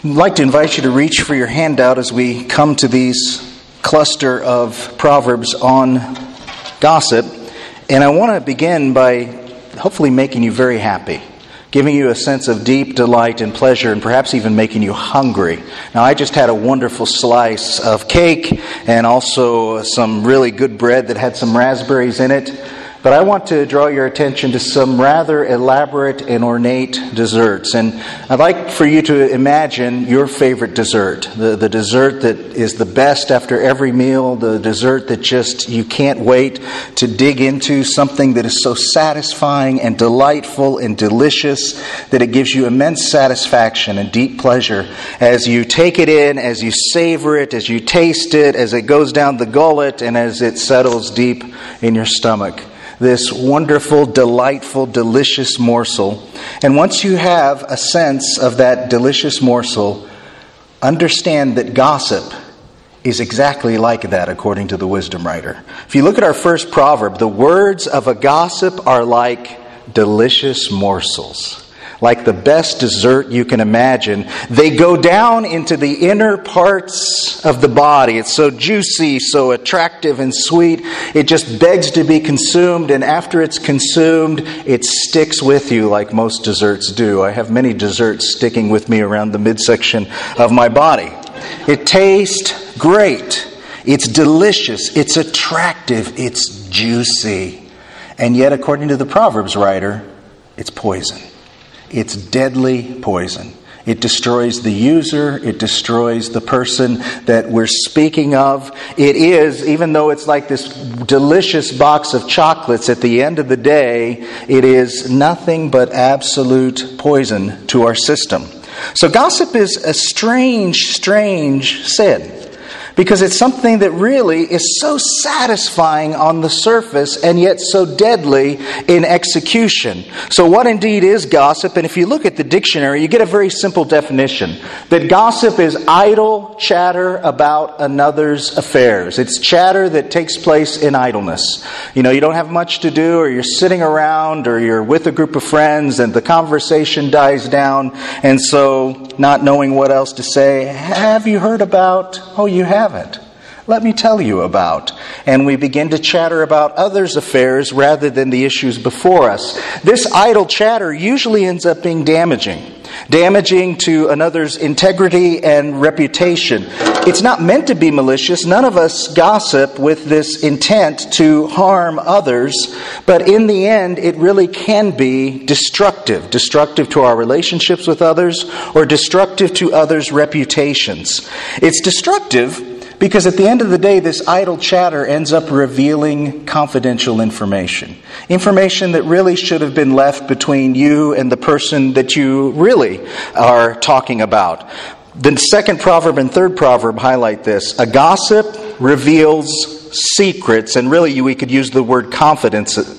I'd like to invite you to reach for your handout as we come to these cluster of Proverbs on gossip. And I want to begin by hopefully making you very happy, giving you a sense of deep delight and pleasure, and perhaps even making you hungry. Now, I just had a wonderful slice of cake and also some really good bread that had some raspberries in it. But I want to draw your attention to some rather elaborate and ornate desserts. And I'd like for you to imagine your favorite dessert, the dessert that is the best after every meal, the dessert that just you can't wait to dig into, something that is so satisfying and delightful and delicious that it gives you immense satisfaction and deep pleasure as you take it in, as you savor it, as you taste it, as it goes down the gullet, and as it settles deep in your stomach. This wonderful, delightful, delicious morsel. And once you have a sense of that delicious morsel, understand that gossip is exactly like that, according to the wisdom writer. If you look at our first proverb, the words of a gossip are like delicious morsels, like the best dessert you can imagine. They go down into the inner parts of the body. It's so juicy, so attractive and sweet. It just begs to be consumed, and after it's consumed, it sticks with you like most desserts do. I have many desserts sticking with me around the midsection of my body. It tastes great. It's delicious. It's attractive. It's juicy. And yet, according to the Proverbs writer, it's poison. It's deadly poison. It destroys the user. It destroys the person that we're speaking of. It is, even though it's like this delicious box of chocolates, at the end of the day, it is nothing but absolute poison to our system. So gossip is a strange sin. Because it's something that really is so satisfying on the surface and yet so deadly in execution. So what indeed is gossip? And if you look at the dictionary, you get a very simple definition. That gossip is idle chatter about another's affairs. It's chatter that takes place in idleness. You don't have much to do, or you're sitting around, or you're with a group of friends and the conversation dies down. And so, not knowing what else to say, have you heard about, you haven't. Let me tell you about. And we begin to chatter about others' affairs rather than the issues before us. This idle chatter usually ends up being damaging to another's integrity and reputation. It's not meant to be malicious. None of us gossip with this intent to harm others. But in the end, it really can be destructive. Destructive to our relationships with others, or destructive to others' reputations. It's destructive because at the end of the day, this idle chatter ends up revealing confidential information. Information that really should have been left between you and the person that you really are talking about. The second proverb and third proverb highlight this. A gossip reveals secrets, and really we could use the word confidences.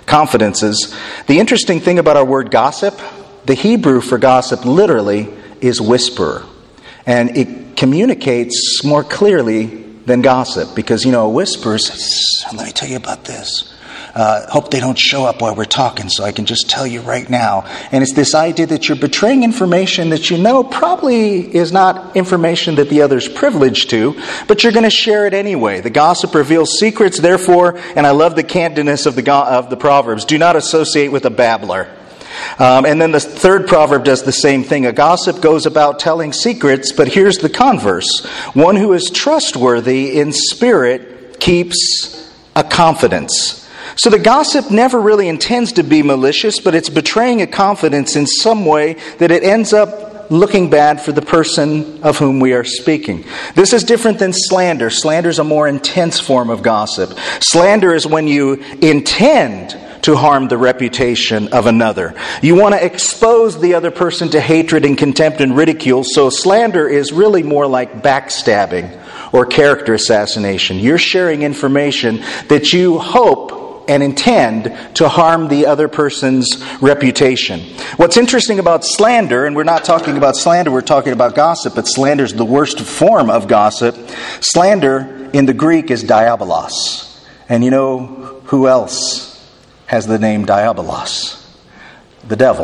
The interesting thing about our word gossip, the Hebrew for gossip literally is whisperer. And it communicates more clearly than gossip. Because, a whisper says, let me tell you about this. Hope they don't show up while we're talking, so I can just tell you right now. And it's this idea that you're betraying information that probably is not information that the other's privileged to, but you're going to share it anyway. The gossip reveals secrets, therefore, and I love the candidness of the Proverbs, do not associate with a babbler. And then the third proverb does the same thing. A gossip goes about telling secrets, but here's the converse. One who is trustworthy in spirit keeps a confidence. So the gossip never really intends to be malicious, but it's betraying a confidence in some way that it ends up looking bad for the person of whom we are speaking. This is different than slander. Slander is a more intense form of gossip. Slander is when you intend to harm the reputation of another. You want to expose the other person to hatred and contempt and ridicule, so slander is really more like backstabbing or character assassination. You're sharing information that you hope and intend to harm the other person's reputation. What's interesting about slander, and we're not talking about slander, we're talking about gossip, but slander is the worst form of gossip. Slander in the Greek is diabolos. And you know who else has the name Diabolos? The devil.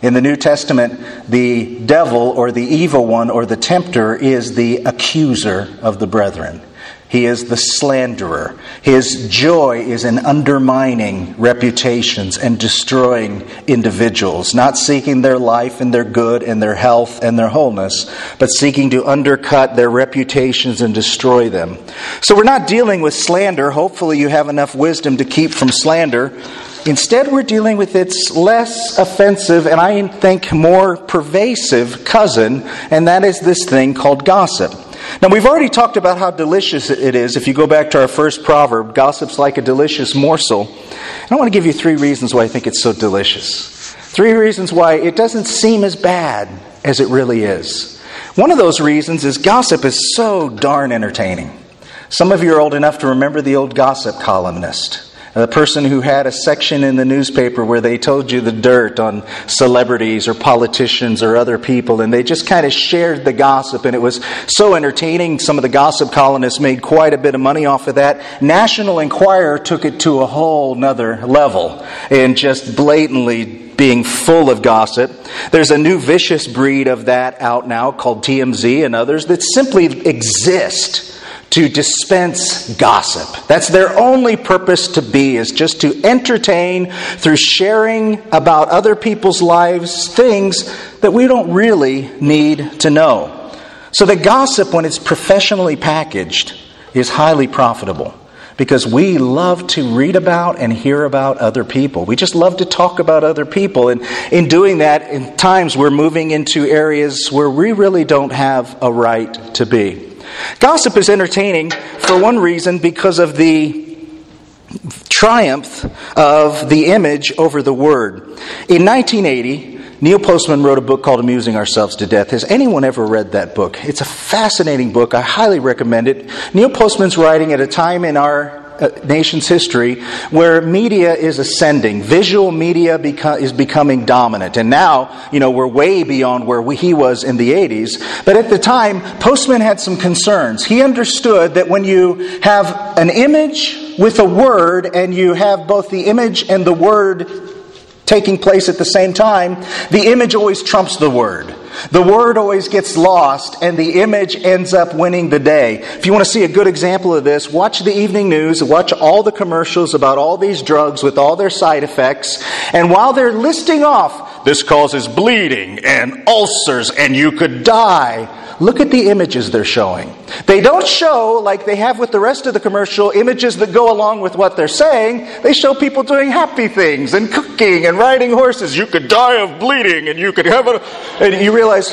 In the New Testament, the devil or the evil one or the tempter is the accuser of the brethren. He is the slanderer. His joy is in undermining reputations and destroying individuals, not seeking their life and their good and their health and their wholeness, but seeking to undercut their reputations and destroy them. So we're not dealing with slander. Hopefully you have enough wisdom to keep from slander. Instead, we're dealing with its less offensive and I think more pervasive cousin, and that is this thing called gossip. Now, we've already talked about how delicious it is. If you go back to our first proverb, gossip's like a delicious morsel. And I want to give you 3 reasons why I think it's so delicious. 3 reasons why it doesn't seem as bad as it really is. One of those reasons is gossip is so darn entertaining. Some of you are old enough to remember the old gossip columnist. The person who had a section in the newspaper where they told you the dirt on celebrities or politicians or other people, and they just kind of shared the gossip, and it was so entertaining. Some of the gossip columnists made quite a bit of money off of that. National Enquirer took it to a whole nother level and just blatantly being full of gossip. There's a new vicious breed of that out now called TMZ and others that simply exist to dispense gossip. That's their only purpose to be, is just to entertain through sharing about other people's lives, things that we don't really need to know. So the gossip, when it's professionally packaged, is highly profitable because we love to read about and hear about other people. We just love to talk about other people. And in doing that, in times we're moving into areas where we really don't have a right to be. Gossip is entertaining for one reason, because of the triumph of the image over the word. In 1980, Neil Postman wrote a book called Amusing Ourselves to Death. Has anyone ever read that book? It's a fascinating book. I highly recommend it. Neil Postman's writing at a time in our nation's history where media is ascending. Visual media is becoming dominant. And now, we're way beyond where he was in the 80s. But at the time, Postman had some concerns. He understood that when you have an image with a word, and you have both the image and the word taking place at the same time, the image always trumps the word. The word always gets lost, and the image ends up winning the day. If you want to see a good example of this, watch the evening news, watch all the commercials about all these drugs with all their side effects, and while they're listing off, this causes bleeding and ulcers and you could die, look at the images they're showing. They don't show, like they have with the rest of the commercial, images that go along with what they're saying. They show people doing happy things and cooking and riding horses. You could die of bleeding and you could have and you realize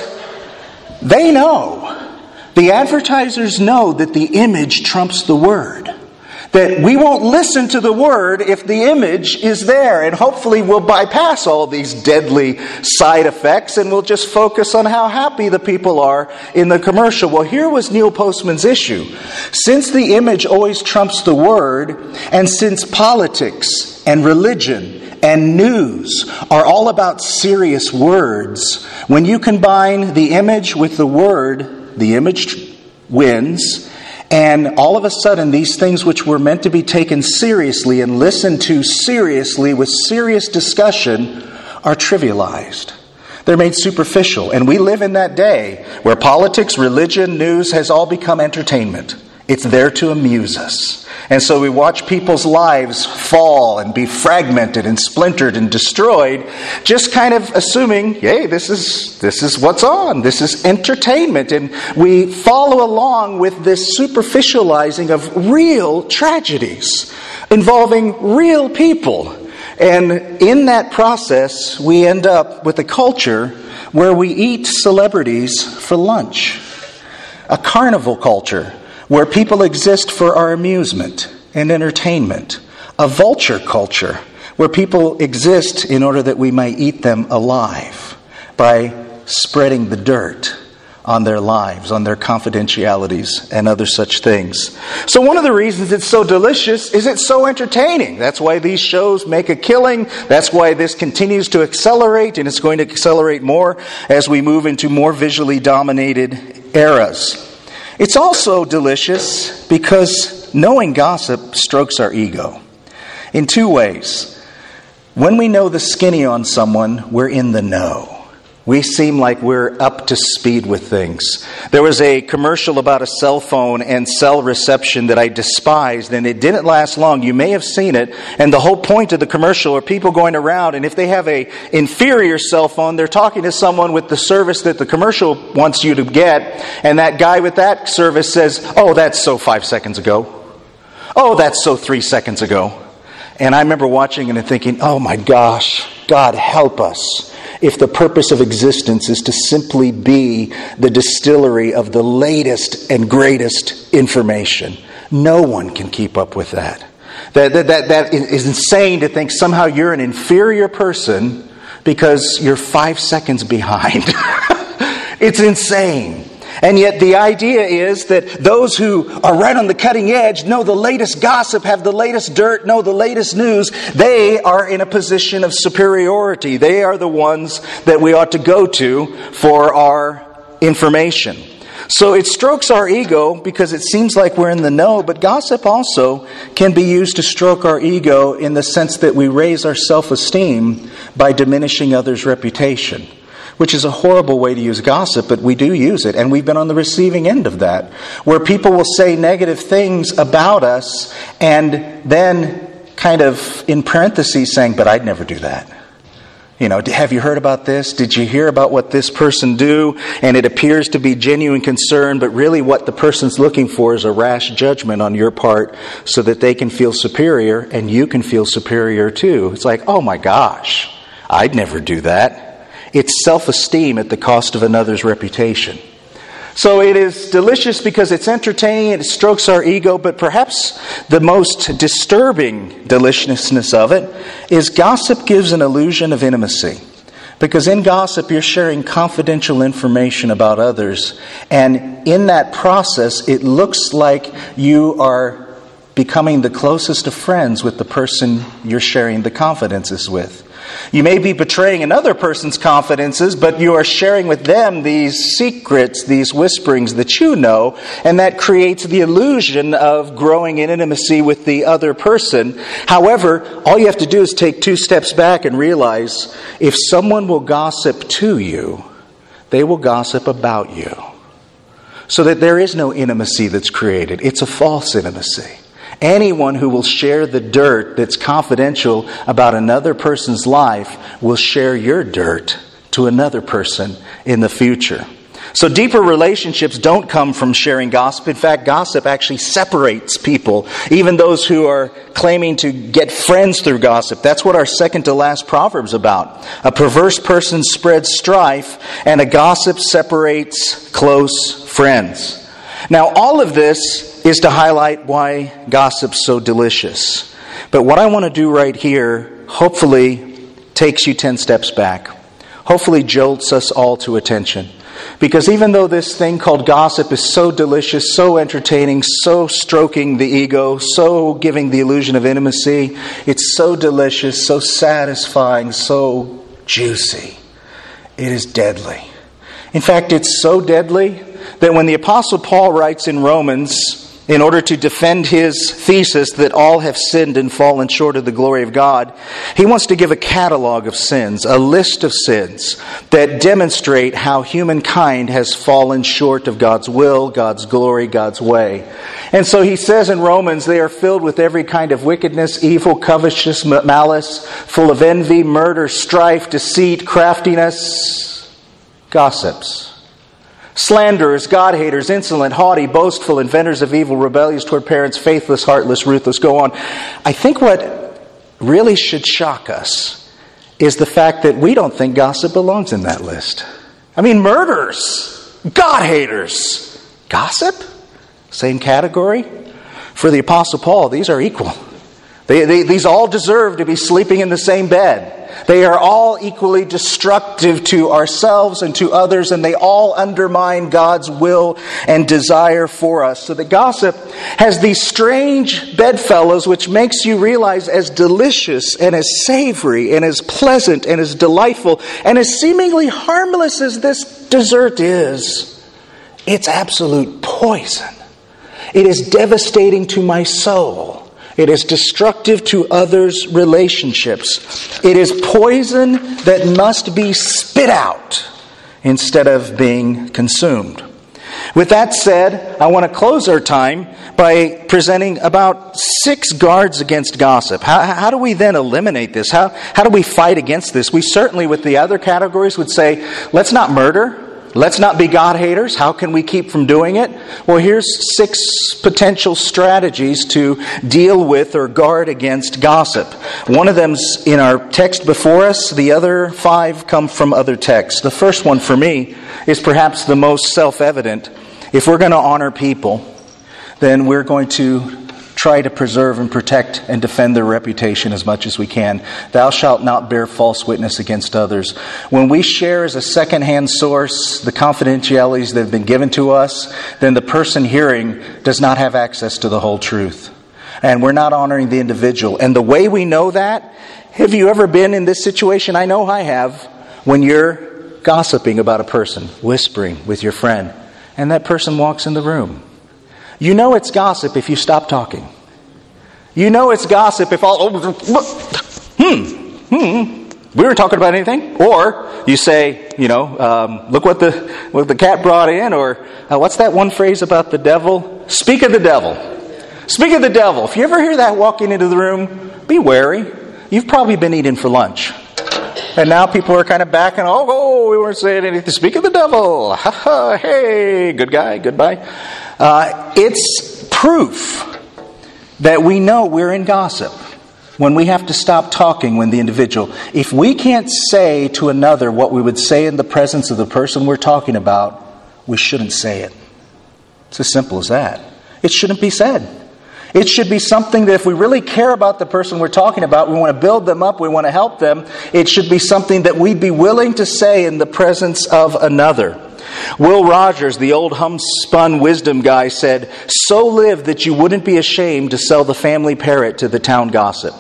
they know. The advertisers know that the image trumps the word. That we won't listen to the word if the image is there. And hopefully we'll bypass all these deadly side effects and we'll just focus on how happy the people are in the commercial. Well, here was Neil Postman's issue. Since the image always trumps the word, and since politics and religion and news are all about serious words, when you combine the image with the word, the image wins. And all of a sudden, these things which were meant to be taken seriously and listened to seriously with serious discussion are trivialized. They're made superficial. And we live in that day where politics, religion, news has all become entertainment. It's there to amuse us. And so we watch people's lives fall and be fragmented and splintered and destroyed, just kind of assuming, hey, this is what's on. This is entertainment. And we follow along with this superficializing of real tragedies involving real people. And in that process, we end up with a culture where we eat celebrities for lunch. A carnival culture where people exist for our amusement and entertainment. A vulture culture where people exist in order that we might eat them alive by spreading the dirt on their lives, on their confidentialities, and other such things. So one of the reasons it's so delicious is it's so entertaining. That's why these shows make a killing. That's why this continues to accelerate, and it's going to accelerate more as we move into more visually dominated eras. It's also delicious because knowing gossip strokes our ego in 2 ways. When we know the skinny on someone, we're in the know. We seem like we're up to speed with things. There was a commercial about a cell phone and cell reception that I despised, and it didn't last long. You may have seen it, and the whole point of the commercial are people going around, and if they have a inferior cell phone, they're talking to someone with the service that the commercial wants you to get, and that guy with that service says, "Oh, that's so 5 seconds ago. Oh, that's so 3 seconds ago." And I remember watching it and thinking, oh my gosh, God help us if the purpose of existence is to simply be the distillery of the latest and greatest information. No one can keep up with that. That is insane to think somehow you're an inferior person because you're 5 seconds behind. It's insane. And yet the idea is that those who are right on the cutting edge, know the latest gossip, have the latest dirt, know the latest news, they are in a position of superiority. They are the ones that we ought to go to for our information. So it strokes our ego because it seems like we're in the know, but gossip also can be used to stroke our ego in the sense that we raise our self-esteem by diminishing others' reputation. Which is a horrible way to use gossip, but we do use it. And we've been on the receiving end of that. Where people will say negative things about us and then kind of in parentheses saying, but I'd never do that. You know, have you heard about this? Did you hear about what this person do? And it appears to be genuine concern, but really what the person's looking for is a rash judgment on your part so that they can feel superior and you can feel superior too. It's like, oh my gosh, I'd never do that. It's self-esteem at the cost of another's reputation. So it is delicious because it's entertaining, it strokes our ego, but perhaps the most disturbing deliciousness of it is gossip gives an illusion of intimacy. Because in gossip, you're sharing confidential information about others, and in that process, it looks like you are becoming the closest of friends with the person you're sharing the confidences with. You may be betraying another person's confidences, but you are sharing with them these secrets, these whisperings that you know, and that creates the illusion of growing in intimacy with the other person. However, all you have to do is take 2 steps back and realize if someone will gossip to you, they will gossip about you. So that there is no intimacy that's created. It's a false intimacy. Anyone who will share the dirt that's confidential about another person's life will share your dirt to another person in the future. So deeper relationships don't come from sharing gossip. In fact, gossip actually separates people, even those who are claiming to get friends through gossip. That's what our second to last proverb's about. A perverse person spreads strife, and a gossip separates close friends. Now, all of this is to highlight why gossip's so delicious. But what I want to do right here, hopefully, takes you 10 steps back. Hopefully jolts us all to attention. Because even though this thing called gossip is so delicious, so entertaining, so stroking the ego, so giving the illusion of intimacy, it's so delicious, so satisfying, so juicy. It is deadly. In fact, it's so deadly that when the Apostle Paul writes in Romans, in order to defend his thesis that all have sinned and fallen short of the glory of God, he wants to give a catalog of sins, a list of sins that demonstrate how humankind has fallen short of God's will, God's glory, God's way. And so he says in Romans, they are filled with every kind of wickedness, evil, covetousness, malice, full of envy, murder, strife, deceit, craftiness, gossips. Slanderers, God-haters, insolent, haughty, boastful, inventors of evil, rebellious toward parents, faithless, heartless, ruthless, go on. I think what really should shock us is the fact that we don't think gossip belongs in that list. I mean, murderers, God-haters, gossip? Same category? For the Apostle Paul, these are equal. These all deserve to be sleeping in the same bed. They are all equally destructive to ourselves and to others, and they all undermine God's will and desire for us. So the gossip has these strange bedfellows which makes you realize as delicious and as savory and as pleasant and as delightful and as seemingly harmless as this dessert is, it's absolute poison. It is devastating to my soul. It is destructive to others' relationships. It is poison that must be spit out instead of being consumed. With that said, I want to close our time by presenting about 6 guards against gossip. How do we then eliminate this? How do we fight against this? We certainly, with the other categories, would say, let's not murder. Let's not be God haters. How can we keep from doing it? Well, here's 6 potential strategies to deal with or guard against gossip. One of them's in our text before us. The other 5 come from other texts. The first one for me is perhaps the most self-evident. If we're going to honor people, then we're going to try to preserve and protect and defend their reputation as much as we can. Thou shalt not bear false witness against others. When we share as a second-hand source the confidentialities that have been given to us, then the person hearing does not have access to the whole truth. And we're not honoring the individual. And the way we know that, have you ever been in this situation? I know I have. When you're gossiping about a person, whispering with your friend, and that person walks in the room. You know it's gossip if you stop talking. You know it's gossip if all... we weren't talking about anything. Or you say, look what the cat brought in. Or what's that one phrase about the devil? Speak of the devil. Speak of the devil. If you ever hear that walking into the room, be wary. You've probably been eating for lunch. And now people are kind of backing, we weren't saying anything. Speak of the devil. Hey, good guy, goodbye. It's proof that we know we're in gossip when we have to stop talking when the individual... If we can't say to another what we would say in the presence of the person we're talking about, we shouldn't say it. It's as simple as that. It shouldn't be said. It should be something that if we really care about the person we're talking about, we want to build them up, we want to help them, it should be something that we'd be willing to say in the presence of another. Will Rogers, the old homespun wisdom guy, said, "So live that you wouldn't be ashamed to sell the family parrot to the town gossip."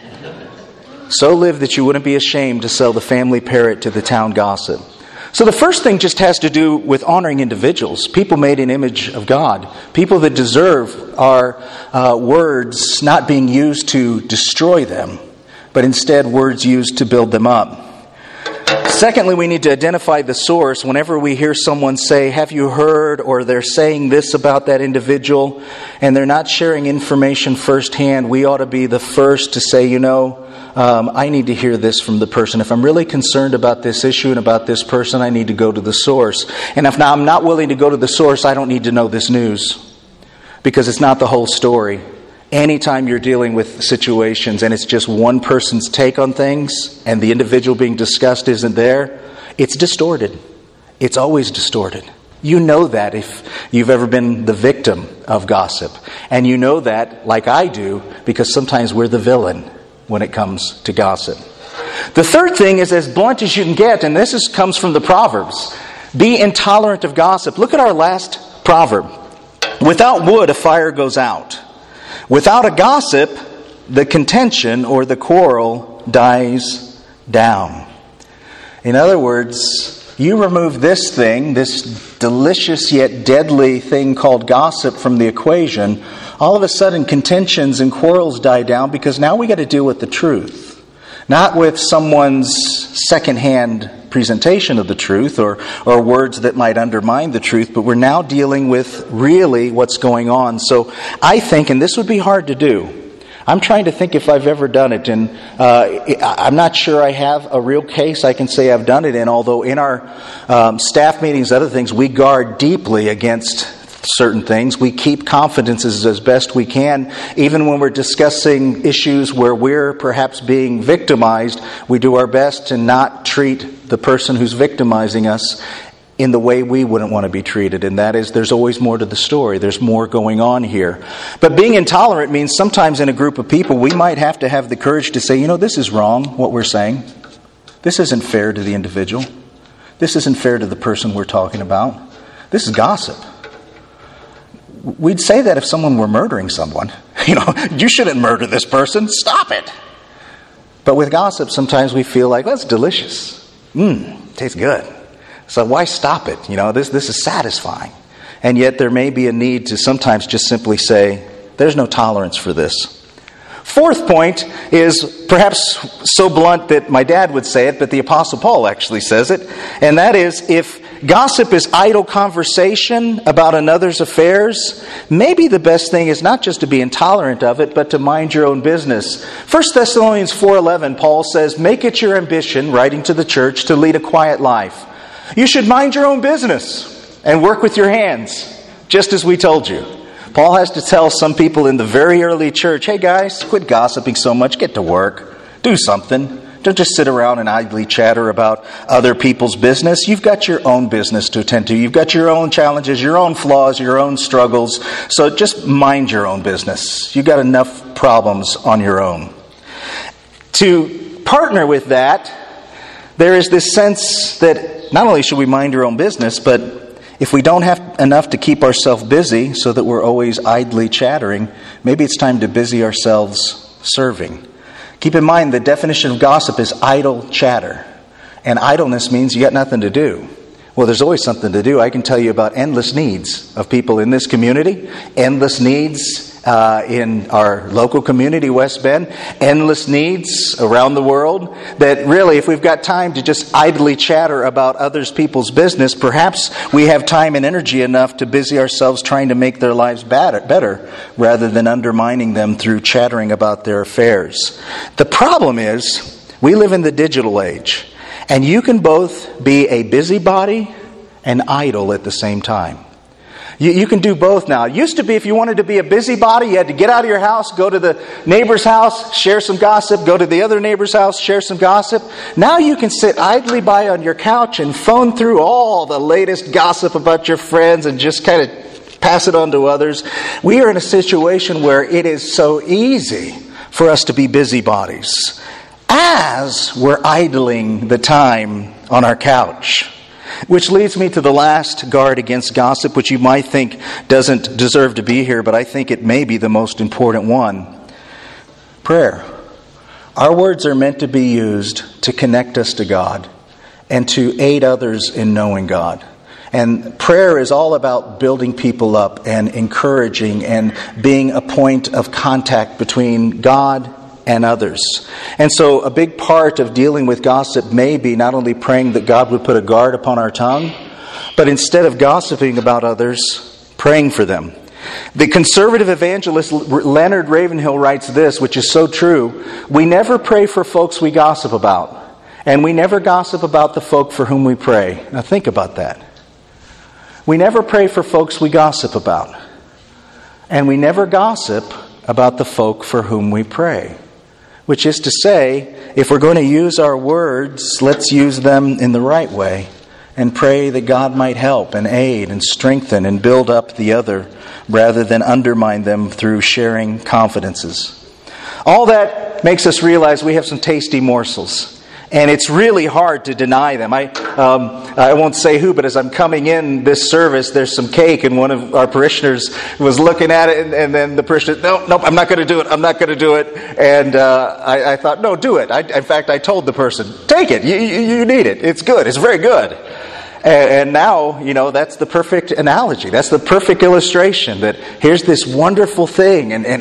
So live that you wouldn't be ashamed to sell the family parrot to the town gossip. So the first thing just has to do with honoring individuals, people made in image of God, people that deserve our words not being used to destroy them, but instead words used to build them up. Secondly, we need to identify the source. Whenever we hear someone say, "Have you heard?" or they're saying this about that individual, and they're not sharing information firsthand, we ought to be the first to say, I need to hear this from the person. If I'm really concerned about this issue and about this person, I need to go to the source. And if now I'm not willing to go to the source, I don't need to know this news, because it's not the whole story. Anytime you're dealing with situations and it's just one person's take on things and the individual being discussed isn't there, it's distorted. It's always distorted. You know that if you've ever been the victim of gossip. And you know that, like I do, because sometimes we're the villain when it comes to gossip. The third thing is as blunt as you can get, and this comes from the Proverbs. Be intolerant of gossip. Look at our last proverb. Without wood, a fire goes out. Without a gossip, the contention or the quarrel dies down. In other words, you remove this thing, this delicious yet deadly thing called gossip from the equation, all of a sudden contentions and quarrels die down, because now we got to deal with the truth. Not with someone's secondhand presentation of the truth or words that might undermine the truth, but we're now dealing with really what's going on. So I think, and this would be hard to do, I'm trying to think if I've ever done it, and I'm not sure I have a real case I can say I've done it in, although in our staff meetings, other things, we guard deeply against certain things. We keep confidences as best we can. Even when we're discussing issues where we're perhaps being victimized, we do our best to not treat the person who's victimizing us in the way we wouldn't want to be treated. And that is, there's always more to the story. There's more going on here. But being intolerant means sometimes in a group of people, we might have to have the courage to say, this is wrong, what we're saying. This isn't fair to the individual. This isn't fair to the person we're talking about. This is gossip. We'd say that if someone were murdering someone. You shouldn't murder this person. Stop it. But with gossip, sometimes we feel like, that's delicious. Tastes good. So why stop it? This is satisfying. And yet there may be a need to sometimes just simply say, there's no tolerance for this. Fourth point is perhaps so blunt that my dad would say it, but the Apostle Paul actually says it. And that is, if gossip is idle conversation about another's affairs, maybe the best thing is not just to be intolerant of it, but to mind your own business. 1 Thessalonians 4:11, Paul says, make it your ambition, writing to the church, to lead a quiet life. You should mind your own business and work with your hands, just as we told you. Paul has to tell some people in the very early church, hey guys, quit gossiping so much, get to work, do something. Don't just sit around and idly chatter about other people's business. You've got your own business to attend to. You've got your own challenges, your own flaws, your own struggles. So just mind your own business. You've got enough problems on your own. To partner with that, there is this sense that not only should we mind our own business, but if we don't have enough to keep ourselves busy so that we're always idly chattering, maybe it's time to busy ourselves serving. Keep in mind the definition of gossip is idle chatter. And idleness means you got nothing to do. Well, there's always something to do. I can tell you about endless needs of people in this community, endless needs in our local community, West Bend, endless needs around the world, that really, if we've got time to just idly chatter about others people's business, perhaps we have time and energy enough to busy ourselves trying to make their lives better rather than undermining them through chattering about their affairs. The problem is, we live in the digital age, and you can both be a busybody and idle at the same time. You can do both now. It used to be if you wanted to be a busybody, you had to get out of your house, go to the neighbor's house, share some gossip, go to the other neighbor's house, share some gossip. Now you can sit idly by on your couch and phone through all the latest gossip about your friends and just kind of pass it on to others. We are in a situation where it is so easy for us to be busybodies as we're idling the time on our couch. Which leads me to the last guard against gossip, which you might think doesn't deserve to be here, but I think it may be the most important one. Prayer. Our words are meant to be used to connect us to God and to aid others in knowing God. And prayer is all about building people up and encouraging and being a point of contact between God and others. And so a big part of dealing with gossip may be not only praying that God would put a guard upon our tongue, but instead of gossiping about others, praying for them. The conservative evangelist Leonard Ravenhill writes this, which is so true. We never pray for folks we gossip about, and we never gossip about the folk for whom we pray. Now think about that. We never pray for folks we gossip about, and we never gossip about the folk for whom we pray. Which is to say, if we're going to use our words, let's use them in the right way and pray that God might help and aid and strengthen and build up the other rather than undermine them through sharing confidences. All that makes us realize we have some tasty morsels. And it's really hard to deny them. I won't say who, but as I'm coming in this service, there's some cake, and one of our parishioners was looking at it, and then the parishioner, nope, I'm not going to do it, I'm not going to do it. And I thought, no, do it. In fact, I told the person, take it, you need it, it's good, it's very good. And now, that's the perfect analogy. That's the perfect illustration that here's this wonderful thing, and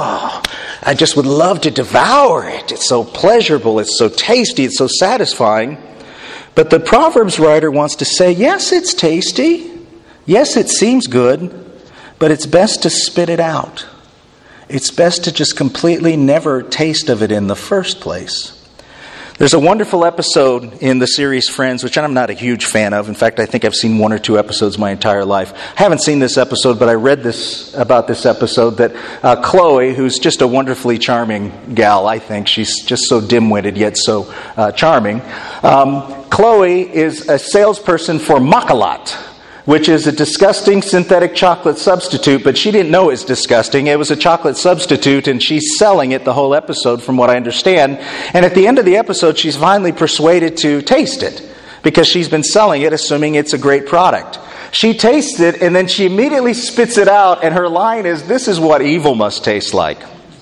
I just would love to devour it. It's so pleasurable, it's so tasty, it's so satisfying. But the Proverbs writer wants to say, yes, it's tasty. Yes, it seems good, but it's best to spit it out. It's best to just completely never taste of it in the first place. There's a wonderful episode in the series Friends, which I'm not a huge fan of. In fact, I think I've seen one or two episodes my entire life. I haven't seen this episode, but I read about this episode that Chloe, who's just a wonderfully charming gal, I think. She's just so dim-witted, yet so charming. Chloe is a salesperson for Macalat, which is a disgusting synthetic chocolate substitute, but she didn't know it's disgusting. It was a chocolate substitute, and she's selling it the whole episode, from what I understand. And at the end of the episode, she's finally persuaded to taste it, because she's been selling it, assuming it's a great product. She tastes it, and then she immediately spits it out, and her line is, "This is what evil must taste like."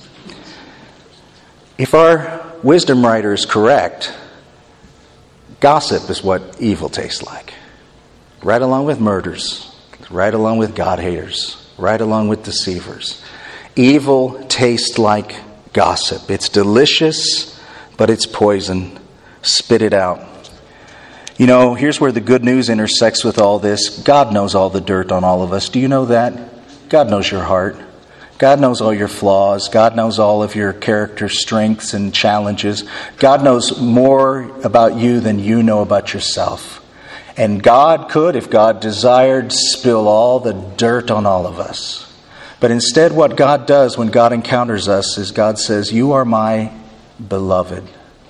If our wisdom writer is correct, gossip is what evil tastes like. Right along with murders, right along with God-haters, right along with deceivers. Evil tastes like gossip. It's delicious, but it's poison. Spit it out. You know, here's where the good news intersects with all this. God knows all the dirt on all of us. Do you know that? God knows your heart. God knows all your flaws. God knows all of your character strengths and challenges. God knows more about you than you know about yourself. And God could, if God desired, spill all the dirt on all of us. But instead, what God does when God encounters us is God says, "You are my beloved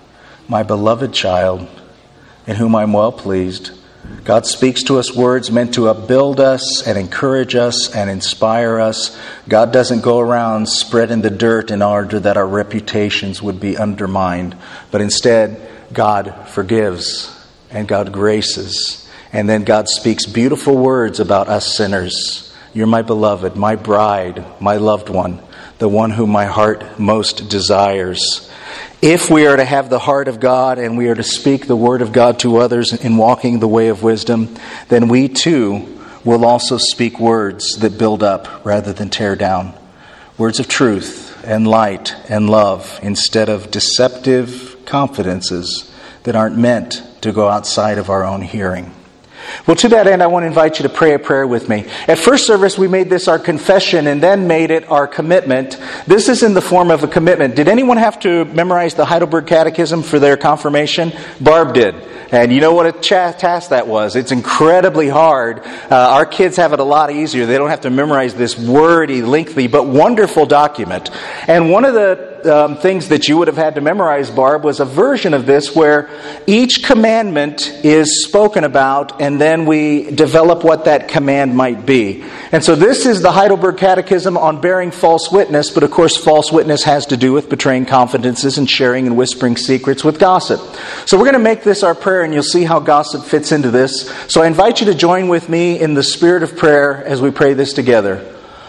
child, in whom I'm well pleased." God speaks to us words meant to upbuild us and encourage us and inspire us. God doesn't go around spreading the dirt in order that our reputations would be undermined. But instead, God forgives and God graces. And then God speaks beautiful words about us sinners. "You're my beloved, my bride, my loved one, the one whom my heart most desires." If we are to have the heart of God and we are to speak the word of God to others in walking the way of wisdom, then we too will also speak words that build up rather than tear down. Words of truth and light and love instead of deceptive confidences that aren't meant to go outside of our own hearing. Well, to that end, I want to invite you to pray a prayer with me. At first service, we made this our confession and then made it our commitment. This is in the form of a commitment. Did anyone have to memorize the Heidelberg Catechism for their confirmation? Barb did. And you know what a task that was. It's incredibly hard. Our kids have it a lot easier. They don't have to memorize this wordy, lengthy, but wonderful document. And one of the things that you would have had to memorize, Barb, was a version of this where each commandment is spoken about and then we develop what that command might be. And so this is the Heidelberg Catechism on bearing false witness, but of course false witness has to do with betraying confidences and sharing and whispering secrets with gossip. So we're going to make this our prayer and you'll see how gossip fits into this. So I invite you to join with me in the spirit of prayer as we pray this together.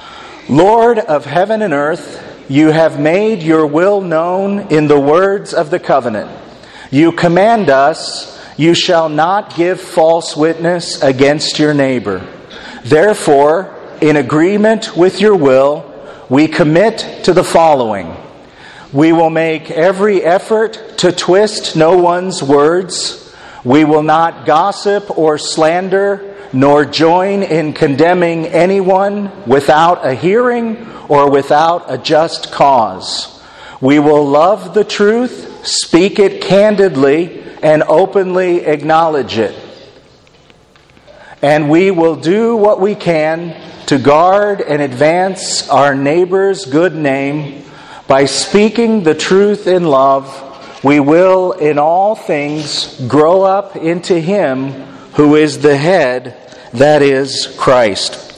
Lord of heaven and earth, you have made your will known in the words of the covenant. You command us, you shall not give false witness against your neighbor. Therefore, in agreement with your will, we commit to the following. We will make every effort to twist no one's words. We will not gossip or slander, nor join in condemning anyone without a hearing or without a just cause. We will love the truth, speak it candidly, and openly acknowledge it. And we will do what we can to guard and advance our neighbor's good name by speaking the truth in love. We will in all things grow up into Him who is the head, that is Christ.